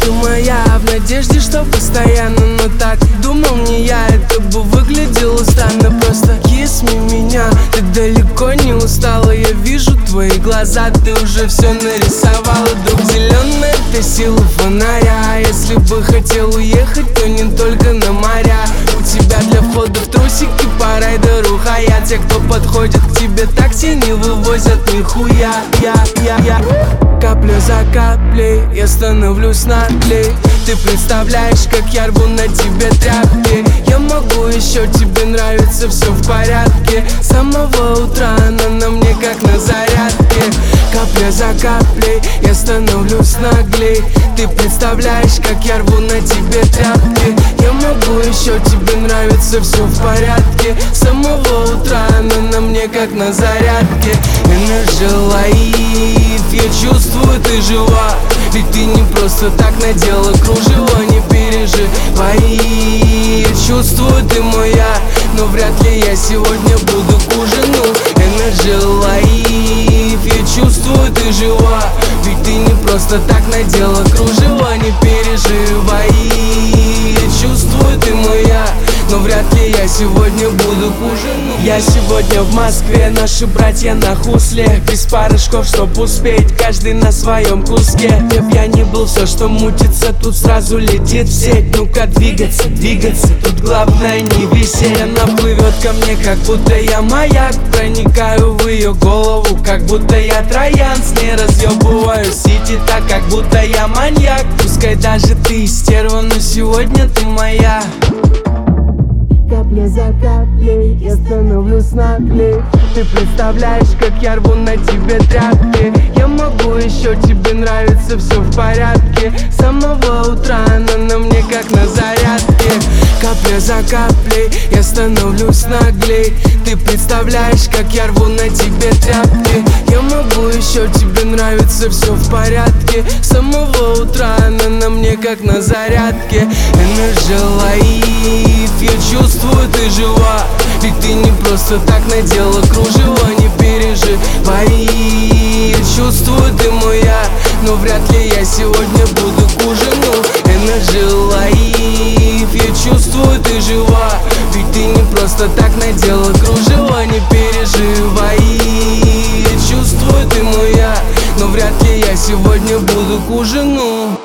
ты моя, в надежде, что постоянно. Но так думал не я, это бы выглядело странно. Просто kiss me меня, ты далеко не устала. Я вижу твои глаза, ты уже все нарисовала. Друг зеленый, это сила фонаря. Если бы хотел уехать, то не только на моря. У тебя для входа в трусики по райдеру хаят. Те, кто подходит к тебе, такси не вывозят нихуя. Я капля за каплей, я становлюсь наглей. Ты представляешь, как я рву на тебе тряпки. Я могу еще, тебе нравится, все в порядке. С самого утра она на мне как на зарядке. Капля за каплей, я становлюсь наглей. Ты представляешь, как я рву на тебе тряпки. Я могу еще, тебе нравится, все в порядке. С самого утра она на мне как на зарядке. Energy Life, я чувствую, ты жива. Ведь ты не просто так надела кружево, не переживай. Я чувствую, ты моя, но вряд ли я сегодня буду к ужину. Energy Life, я чувствую, ты жива. Ведь ты не просто так надела кружево, не переживай. Я чувствую, ты моя, но вряд ли я сегодня буду к ужину. Я сегодня в Москве, наши братья на хусле. Без парышков, чтоб успеть, каждый на своем куске. Я пьяный был, все, что мутится, тут сразу летит в сеть. Ну-ка двигаться, двигаться, тут главное не висеть. Она плывет ко мне, как будто я маяк. Проникаю в ее голову, как будто я троян. С ней разъебываю сити так, как будто я маньяк. Пускай даже ты стерва, но сегодня ты моя. Капля за каплей, я становлюсь наглей. Ты представляешь, как я рву на тебе тряпки. Я могу еще, тебе нравится, все в порядке. С самого утра она на мне как на зарядке. Капля за каплей, я становлюсь наглей. Ты представляешь, как я рву на тебе тряпки. Я могу еще, тебе нравится, все в порядке. С самого утра она на мне как на зарядке. Energy Life, я чувствую, ты жива. Ведь ты не просто так надела кружево, не переживай. Я чувствую, ты моя, но вряд ли я сегодня буду к ужину. Energy Life, я чувствую, ты жива. Ведь ты не просто так надела кружево, не переживай. Я чувствую, ты моя, но вряд ли я сегодня буду к ужину.